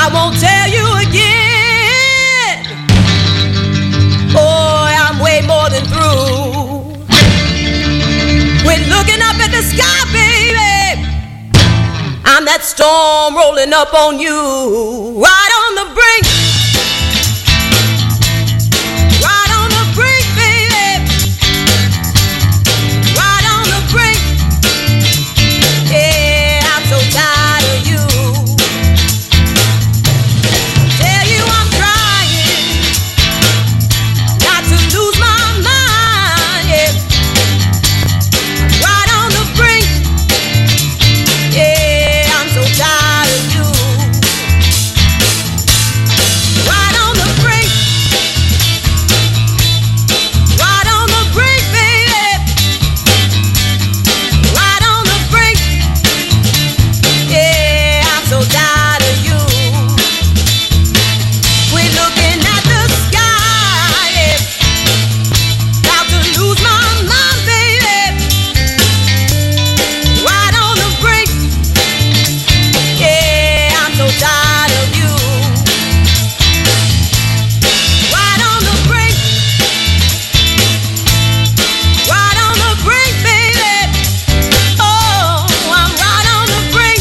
I won't tell you again. Boy, I'm way more than through with looking up at the sky, baby. I'm that storm rolling up on you, right on the brink. Right on the brink, baby. Right on the brink. Yeah, I'm so tired of you. Tell you I'm trying not to lose my mind, yeah. Right on the brink. Yeah, I'm so tired of you. Right on the brink. Right on the brink, baby. Right on the brink. Yeah, I'm so tired of you. We're looking at the sky, yeah. About to lose my mind, baby. Right on the brink. Yeah, I'm so tired of you. Right on the brink. Right on the brink, baby. Oh, I'm right on the brink.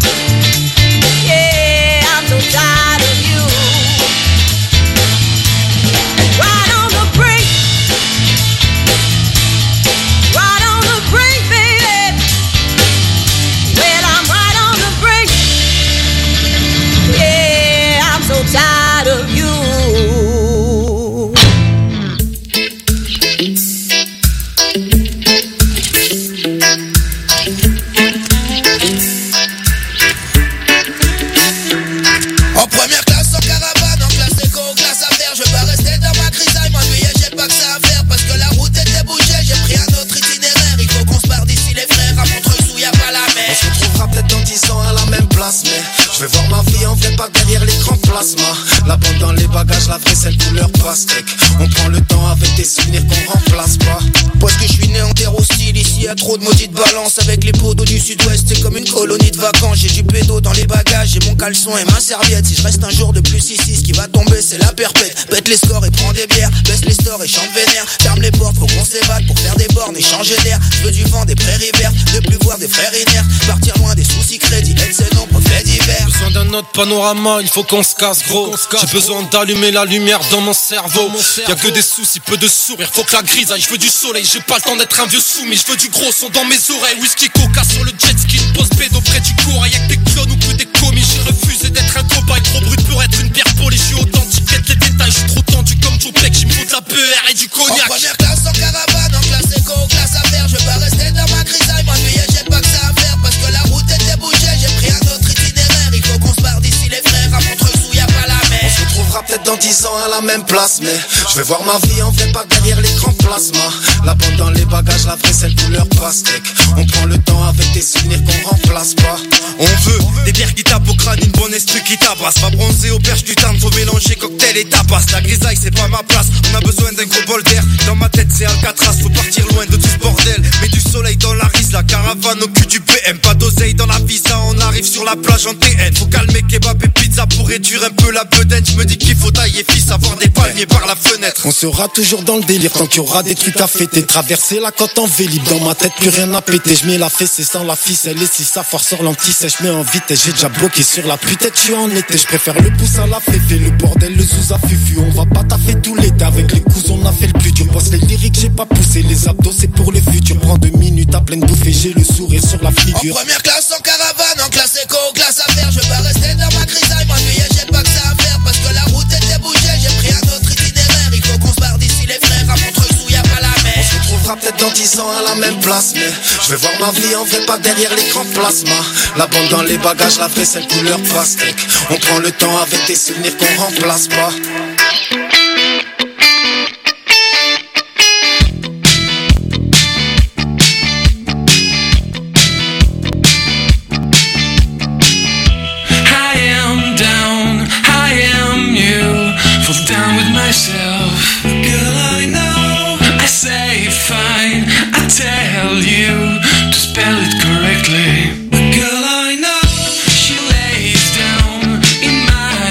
Yeah, I'm so tired of you. Right on the brink. Right on the brink, baby. Well, I'm right on the brink. Yeah, I'm so tired of you. En première classe, en caravane, en classe éco, classe affaires. Je veux pas rester dans ma grisaille, m'ennuyer, j'ai pas que ça à faire. Parce que la route était bouchée, j'ai pris un autre itinéraire. Il faut qu'on se parte d'ici les frères, à Montreuil où y a pas la mer. On se retrouvera peut-être dans 10 ans à la même place, mais je vais voir ma vie en vrai, pas derrière l'écran plasma. La bande dans les bagages, la vaisselle couleur pastèque. On prend le temps avec des souvenirs qu'on remplace pas. Parce que je suis né en terre hostile, ici y'a trop de maudites balances. Avec les pots d'eau du sud-ouest, c'est comme une colonie de vacances. J'ai du pédo dans les bagages, j'ai mon caleçon et ma serviette. Si je reste un jour de plus ici, ce qui va tomber c'est la perpète. Pète les scores et prends des bières, baisse les stores et chante vénère. Ferme les portes, faut qu'on s'évade pour faire des bornes et changer d'air. Je veux du vent, des prairies vertes, de plus voir des frères inertes. Partir loin des soucis crédits, être ses nombres faits divers. Besoin d'un autre panorama, il faut qu'on se casse gros. J'ai besoin d'allumer la lumière dans mon cerveau. Y'a que des soucis, peu de sourire, faut que la grisaille. Je veux du soleil, j'ai pas le temps d'être un vieux soumis. Je veux du gros son dans mes oreilles. Whisky coca sur le jet ski, une pause pédo près du cours. Y'a que des clones ou que des commis. J'ai refusé d'être un cobaye, trop brut pour être une pierre polie. Je suis authentique, quête les détails, je suis trop tendu comme Joe Black. J'me faut de la PR et du cognac. En première classe, en caravane, en classe éco, classe affaires. Je veux pas rester dans ma grisaille, m'ennuyer, j'ai pas que ça à faire. Parce que la route était bouchée, j'ai pris un autre itinéraire. Il faut qu'on se parte d'ici les frères, à Montreuil où y a pas la mer. On se retrouvera peut-être dans 10 ans à la même place, mais je vais voir ma vie en vrai, pas derrière l'écran plasma. La bande dans les bagages, la vaisselle couleur pastèque. On prend le temps avec des souvenirs qu'on remplace pas. On veut des bières qui tapent au crâne, une bonne esprit qui tabasse. Pas bronzé au perche du tarn, faut mélanger cocktail et tapas. La grisaille c'est pas ma place, on a besoin d'un gros bol d'air. Dans ma tête c'est Alcatraz, faut partir loin de tout ce bordel. Mets du soleil dans la rise, la caravane au cul du BM. Pas d'oseille dans la visa, on arrive sur la plage en TN. Faut calmer kebab et pizza pour réduire un peu la bedaine. Je me dis qu'il faut tailler fils, avoir des palmiers par la fenêtre. On sera toujours dans le délire tant qu'il y aura des trucs à fêter. Traverser la côte en vélib, dans ma tête plus rien à péter. Je mets la fessée sans la ficelle et si ça force sur l'anti-sèche, je mets en vitesse. J'ai déjà bloqué sur la pluie, tête je suis en été. Je préfère le pouce à la féfé, le bordel, le zouza fufu. On va pas taffer tout l'été, avec les cousins on a fait le plus dur. Bosse les lyriques, j'ai pas poussé, les abdos c'est pour le futur. Prends 2 minutes à pleine bouffée, j'ai le sourire sur la figure. En première classe, en caravane, en classe éco, classe affaires. Je veux pas rester dans ma grisaille, m'ennuyer, j'ai pas que ça à faire. Parce que la route était bouchée, j'ai pris un autre itinéraire. Il faut qu'on se parte d'ici les frères, à Montreuil où y a pas la mer. On se retrouvera peut-être dans 10 ans à la même place, mais je vais voir ma vie en vrai, pas derrière l'écran plasma. La bande dans les bagages, la vaisselle couleur pastèque. On prend le temps avec des souvenirs qu'on remplace pas. Down with myself, girl, I know. I say fine, I tell you to spell it correctly. Girl, I know. She lays down in my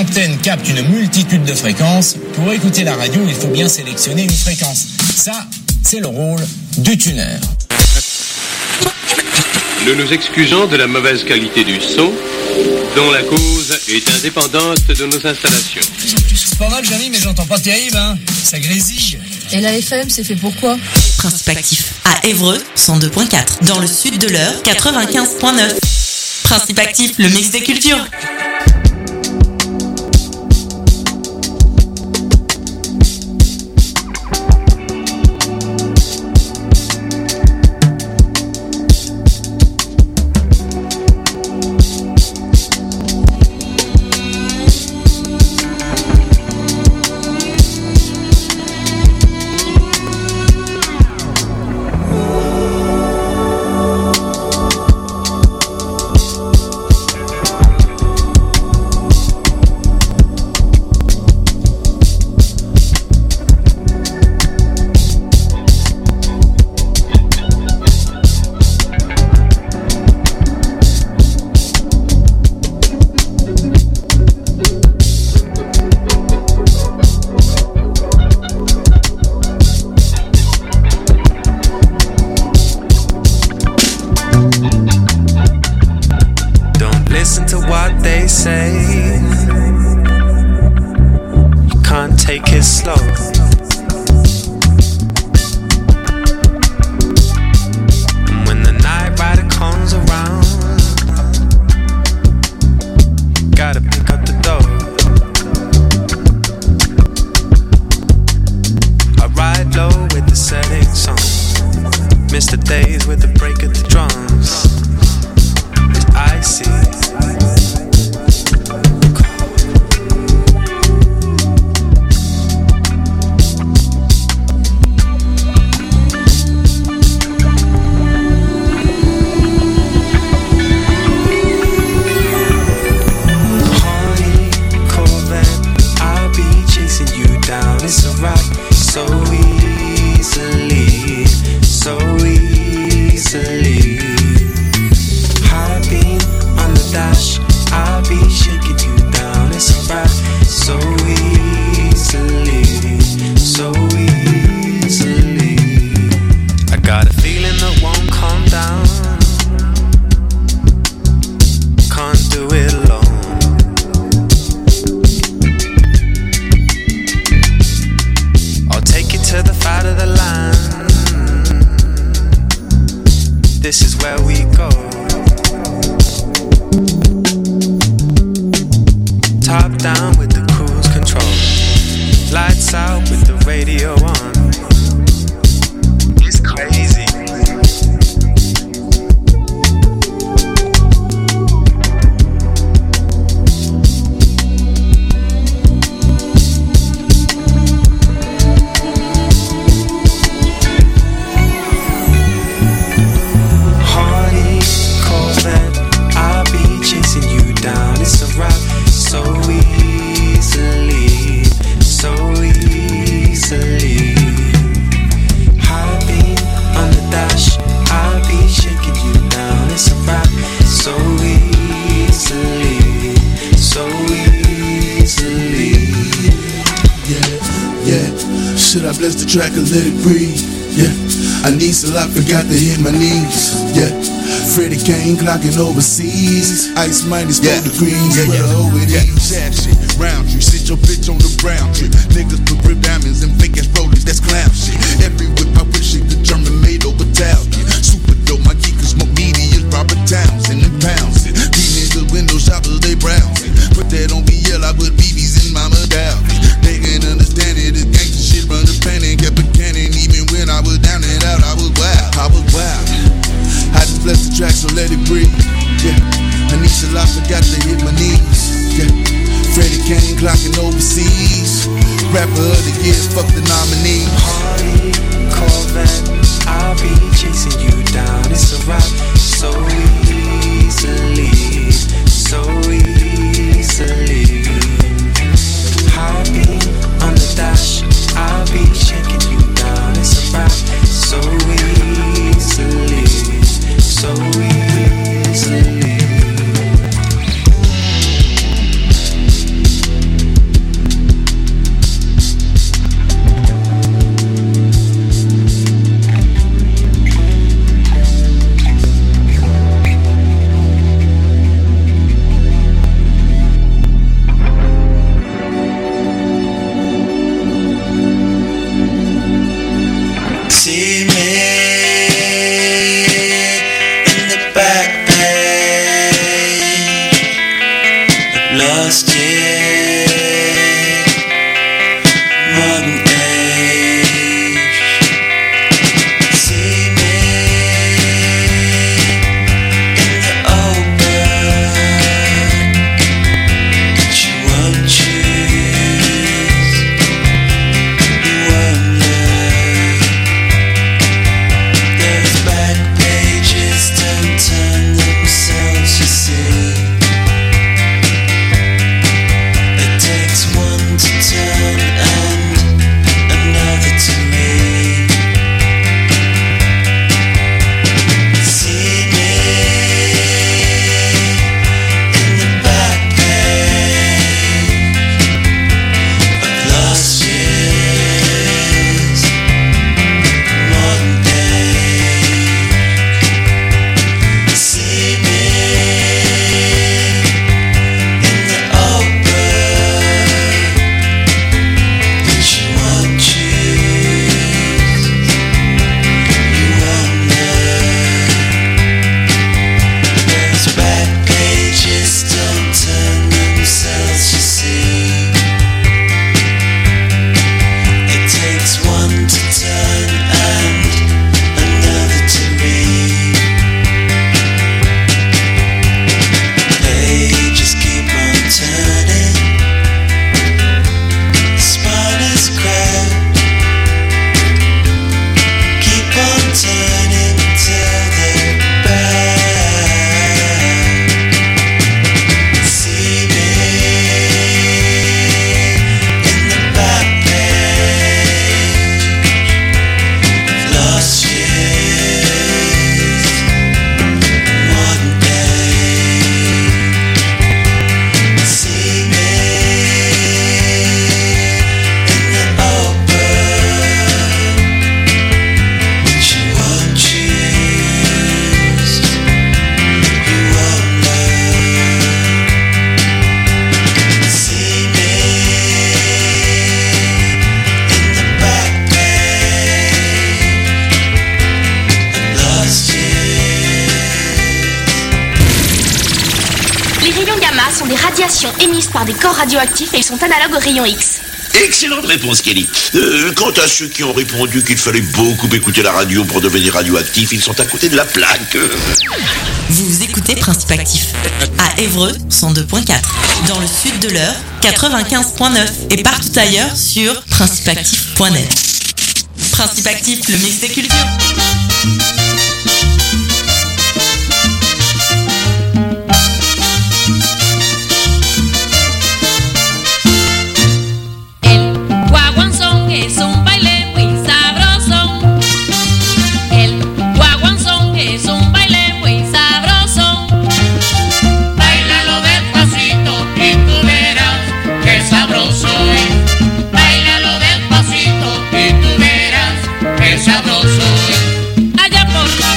antenne capte une multitude de fréquences, pour écouter la radio, il faut bien sélectionner une fréquence. Ça, c'est le rôle du tuneur. Nous nous excusons de la mauvaise qualité du son, dont la cause est indépendante de nos installations. C'est pas mal, Jamy, mais j'entends pas terrible, hein. Ça grésille. Et la FM, c'est fait pour quoi? Principe actif. À Évreux, 102.4. Dans le sud de l'Eure, 95.9. Principe actif, le mix des cultures. Track and let it breathe, yeah. I need so I forgot to hit my knees, yeah. Freddie Kane clocking overseas. Ice minus 4 degrees, yeah. Over there. Sad shit, round tree. Sit your bitch on the brown tree. Niggas put rib diamonds and fake ass rollers, that's clown shit. Every whip I wish it the German made over Italian. Super dope, my geek can smoke medias, Robert Townsend and pounds it. These niggas window shoppers, they browsing. Put that on BL, I put BBs in my medallion. They can't understand it, it's gangsta shit, run the panic, kept a cannon. Even when I was down and out, I was wild, I was wild. I just blessed the track, so let it breathe, yeah. Anisha, I forgot to hit my knees, yeah. Freddie Kane clocking overseas. Rapper of the year, fuck the nominee. Hardy, Corvette, I'll be chasing you down. It's a rock so easily, so easily. Happy on the dash, I'll be shaking you down. It's a rock so easily, so easily. Émises par des corps radioactifs et ils sont analogues aux rayons X. Excellente réponse, Kelly. Quant à ceux qui ont répondu qu'il fallait beaucoup écouter la radio pour devenir radioactif, ils sont à côté de la plaque. Vous écoutez Principe Actif à Évreux 102.4, dans le sud de l'Eure 95.9 et partout ailleurs sur principeactif.net. Principe Actif, le mix des cultures. Es un baile muy sabroso. El guaguanzón es un baile muy sabroso. Báilalo despacito y tú verás qué sabroso es. Báilalo despacito y tú verás qué sabroso es. Allá por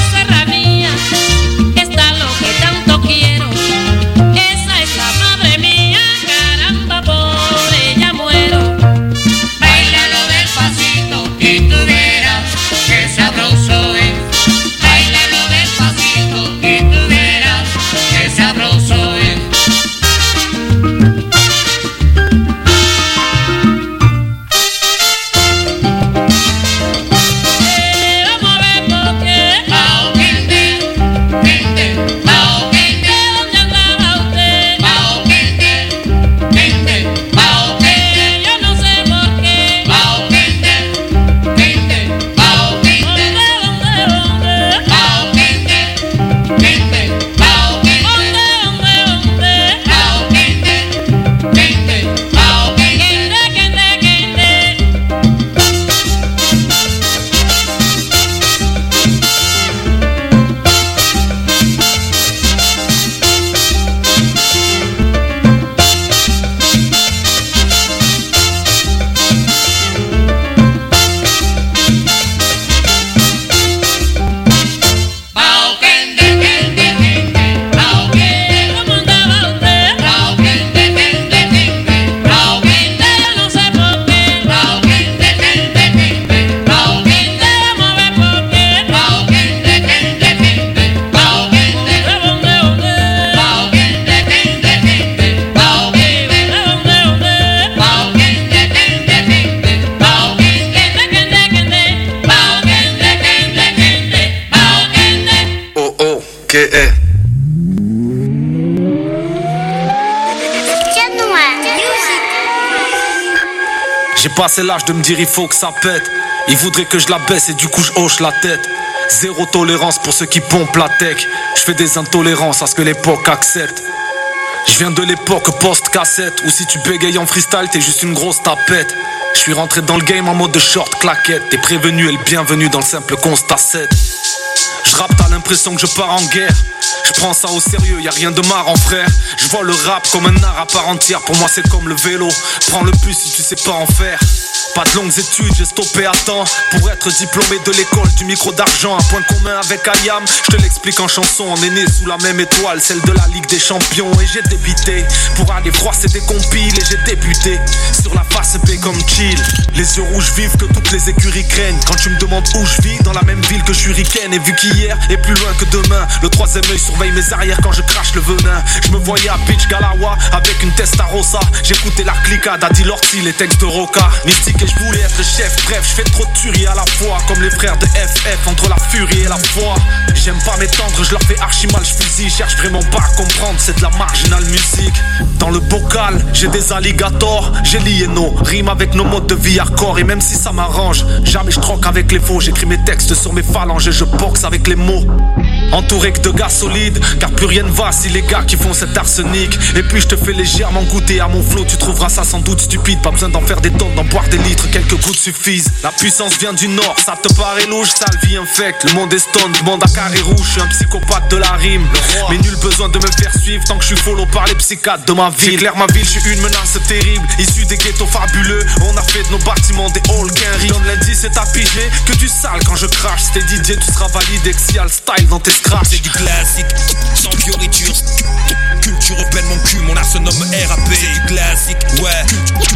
J'ai passé l'âge de me dire il faut que ça pète. Ils voudraient que je la baisse et du coup je hoche la tête. Zéro tolérance pour ceux qui pompent la tech. Je fais des intolérances à ce que l'époque accepte. Je viens de l'époque post-cassette, où si tu bégayes en freestyle t'es juste une grosse tapette. Je suis rentré dans le game en mode de short claquette. T'es prévenu et le bienvenu dans le simple constat 7. Je rappe, t'as l'impression que je pars en guerre. Je prends ça au sérieux, y'a rien de marrant frère. Je vois le rap comme un art à part entière. Pour moi c'est comme le vélo, prends le bus si tu sais pas en faire. Pas de longues études, j'ai stoppé à temps pour être diplômé de l'école du micro d'argent. Un point commun avec Ayam, je te l'explique en chanson. On est né sous la même étoile, celle de la Ligue des Champions. Et j'ai débité pour aller froisser des compiles. Et j'ai débuté sur la face B comme chill. Les yeux rouges vifs que toutes les écuries craignent. Quand tu me demandes où je vis, dans la même ville que je suis ricaine. Et vu qu'hier est plus loin que demain, le troisième œil surveille mes arrières quand je crache le venin. Je me voyais à Beach Galawa avec une Testarossa. J'écoutais la cliquade, Adi Lorty, les textes de Roca. Mystique et je voulais être le chef, bref, je fais trop de tueries à la fois. Comme les frères de FF, entre la furie et la foi. J'aime pas m'étendre, je leur fais archi mal, je fusille. Cherche vraiment pas à comprendre, c'est de la marginale musique. Dans le bocal, j'ai des alligators. J'ai lié nos rimes avec nos modes de vie hardcore. Et même si ça m'arrange, jamais je troque avec les faux. J'écris mes textes sur mes phalanges et je boxe avec les mots. Entouré que de gars solides, car plus rien ne va si les gars qui font cet arsenic. Et puis je te fais légèrement goûter à mon flow. Tu trouveras ça sans doute stupide, pas besoin d'en faire des tonnes, d'en boire des litres, quelques gouttes suffisent. La puissance vient du nord, ça te paraît louche, sale vie infecte. Le monde est stone, demande à carré rouge. Je suis un psychopathe de la rime, mais nul besoin de me faire suivre tant que je suis follow par les psychiatres de ma ville. C'est clair, ma ville, je suis une menace terrible, issue des ghettos fabuleux. On a fait de nos bâtiments des halls qu'un riz. Donne lundi, c'est à piger que du sale quand je crache. C'était DJ, tu seras validé que s'il y a le style dans tes scratchs. C'est du classique, sans fioriture. Culture urbaine, mon cul, mon art se nomme RAP. C'est du classique, ouais.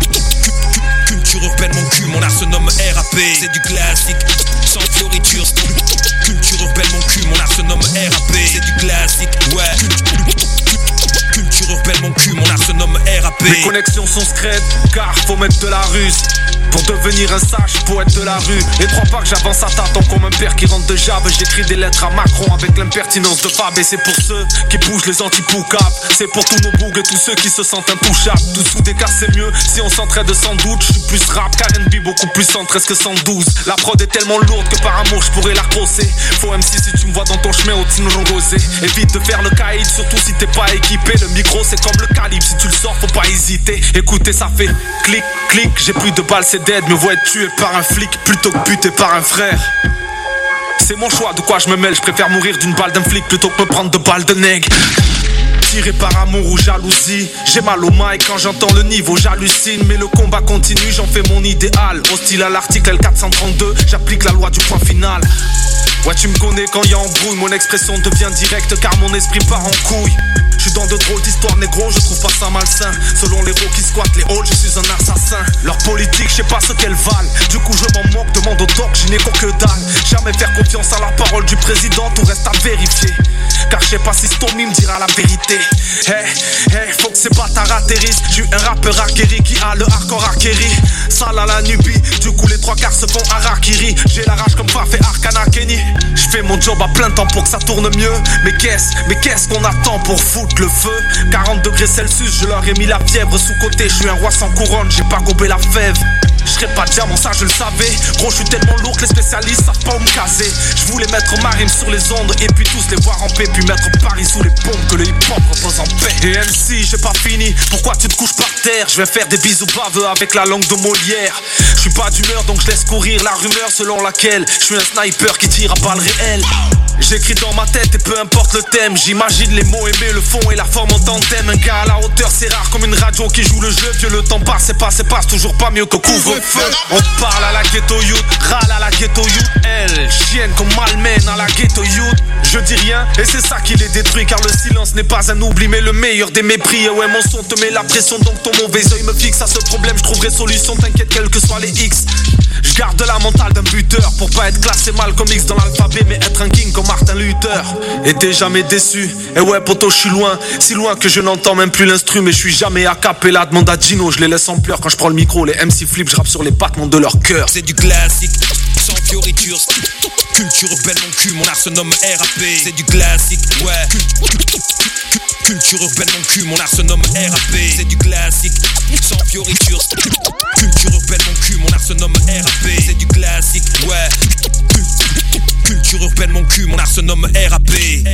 Culture urbaine, mon cul, mon art se nomme RAP. C'est du classique, sans fioriture. Culture urbaine, mon cul, mon art se nomme RAP. C'est du classique, ouais. Culture urbaine, mon cul, mon art se nomme RAP. Mes connexions sont scred, car faut mettre de la ruse. Pour devenir un sage poète de la rue. Et trois pas que j'avance à tâtons comme un père qui rentre de Jave. J'écris des lettres à Macron avec l'impertinence de Fab. Et c'est pour ceux qui bougent les antipoucables. C'est pour tous nos bougs et tous ceux qui se sentent intouchables. Dessous des cas c'est mieux si on s'entraide sans doute. Je suis plus rap qu'R&B, beaucoup plus 113 que 112. La prod est tellement lourde que par amour je pourrais la crosser. Faut MC si tu me vois dans ton chemin au Tino Rosé. Évite de faire le caïd, surtout si t'es pas équipé. Le micro c'est comme le calibre, si tu le sors faut pas hésiter. Écoutez ça fait clic, clic. J'ai plus de balles, c'est dead. Me vois être tué par un flic plutôt que buté par un frère. C'est mon choix, de quoi je me mêle. Je préfère mourir d'une balle d'un flic plutôt que me prendre de balles de nègre. Tiré par amour ou jalousie, j'ai mal au mic quand j'entends le niveau, j'hallucine. Mais le combat continue, j'en fais mon idéal. Hostile à l'article L432, j'applique la loi du point final. Ouais, tu me connais quand y a embrouille, mon expression devient directe car mon esprit part en couille. Je suis dans de drôles d'histoires négro, je trouve pas ça malsain. Selon les héros qui squattent les halls, je suis un assassin. Leur politique, je sais pas ce qu'elles valent. Du coup je m'en moque, demande au doc, je n'ai que dalle. Jamais faire confiance à la parole du président, tout reste à vérifier. Car je sais pas si Stomy me dira la vérité. Faut que ces bâtards atterrissent. Je suis un rappeur acquéri qui a le hardcore acquéri. Sale à la Nubie, du coup les trois quarts se font harakiri. J'ai la rage comme Faf et Arcana Kenny. Je fais mon job à plein temps pour que ça tourne mieux. Mais qu'est-ce qu'on attend pour foutre le feu? 40 degrés Celsius, je leur ai mis la fièvre sous côté. Je suis un roi sans couronne, j'ai pas gobé la fève. Je serais pas diamant, ça je le savais. Gros, je suis tellement lourd que les spécialistes savent pas où me caser. Je voulais mettre ma rime sur les ondes et puis tous les voir en paix. Puis mettre Paris sous les pompes, que le hip-hop repose en paix. Et MC, j'ai pas fini, pourquoi tu te couches par terre? Je vais faire des bisous baveux avec la langue de Molière. Je suis pas d'humeur donc je laisse courir la rumeur selon laquelle je suis un sniper qui tire à balles réelles. J'écris dans ma tête et peu importe le thème. J'imagine les mots aimés, le fond et la forme en tandem. Un gars à la hauteur c'est rare comme une radio qui joue le jeu. Vieux le temps passe et passe toujours pas mieux que couvre-feu. On parle à la ghetto youth, râle à la ghetto youth. Elle, chienne comme malmène à la ghetto youth. Je dis rien et c'est ça qui les détruit. Car le silence n'est pas un oubli mais le meilleur des mépris. Et ouais mon son te met la pression donc ton mauvais oeil me fixe. À ce problème je trouverai solution, t'inquiète quels que soient les X. Je garde la mentale d'un buteur pour pas être classé mal comme X dans l'alphabet mais être un king comme Martin Luther. Et t'es jamais déçu, et ouais poto je suis loin. Si loin que je n'entends même plus l'instru. Mais je suis jamais a cappella, demande à Gino. Je les laisse en pleurs quand je prends le micro. Les MC flip, je rappe sur les battements de leur cœur. C'est du classique, sans fioriture. Culture urbaine mon cul, mon art se nomme RAP. C'est du classique, ouais. Culture urbaine mon cul, mon art se nomme RAP. C'est du classique, sans fioriture. Culture urbaine, mon cul, mon art se nomme RAP. C'est du classique, ouais. Culture urbaine, mon cul, mon art se nomme RAP.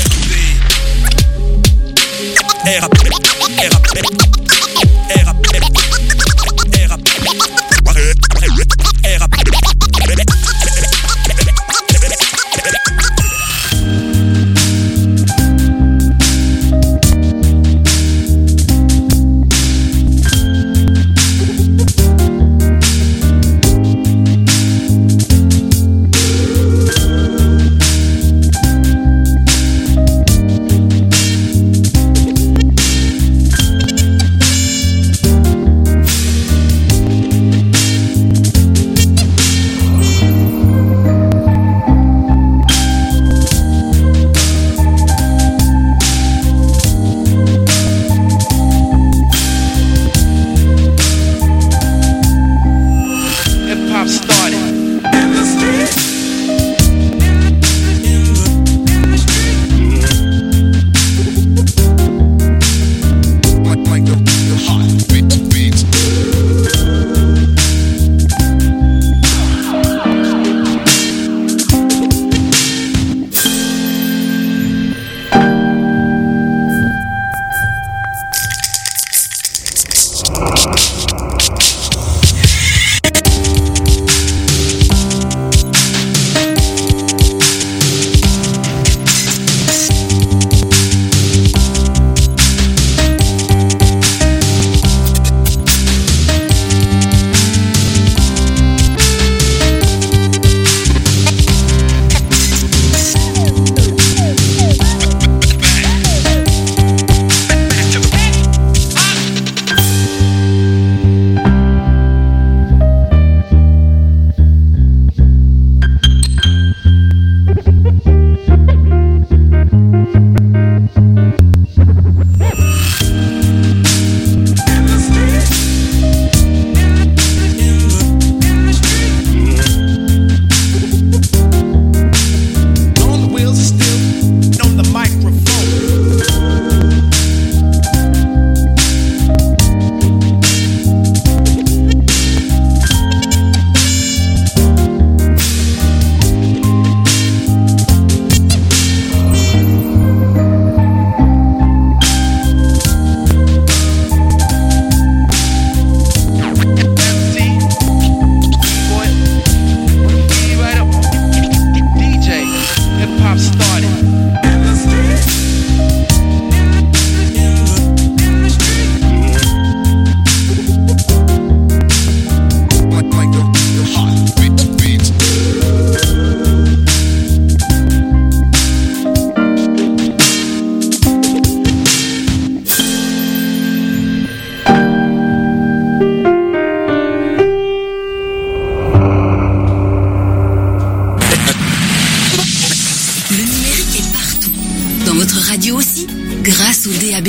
grâce au DAB+.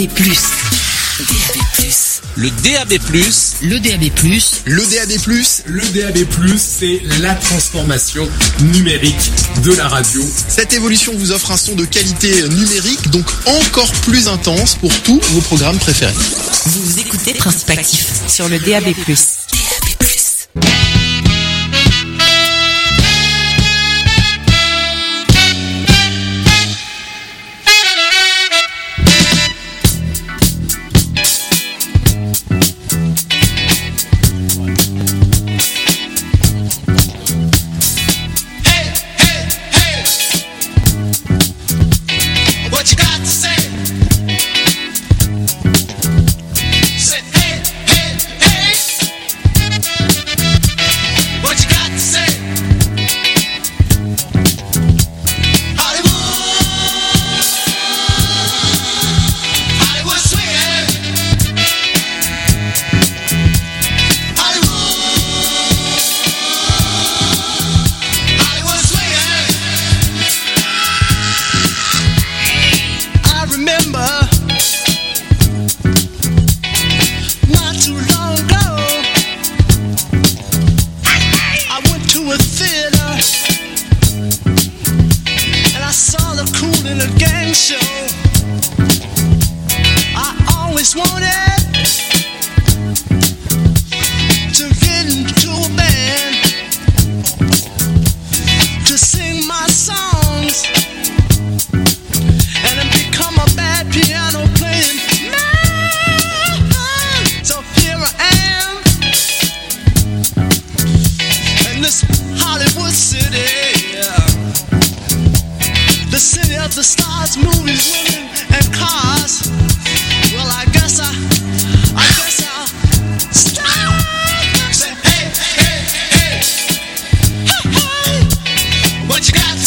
Le DAB+, le DAB+, le DAB+, le DAB+, c'est la transformation numérique de la radio. Cette évolution vous offre un son de qualité numérique, donc encore plus intense pour tous vos programmes préférés. Vous écoutez Principe Actif sur le DAB+. the city of the stars, movies, women, and cars. Well, I guess I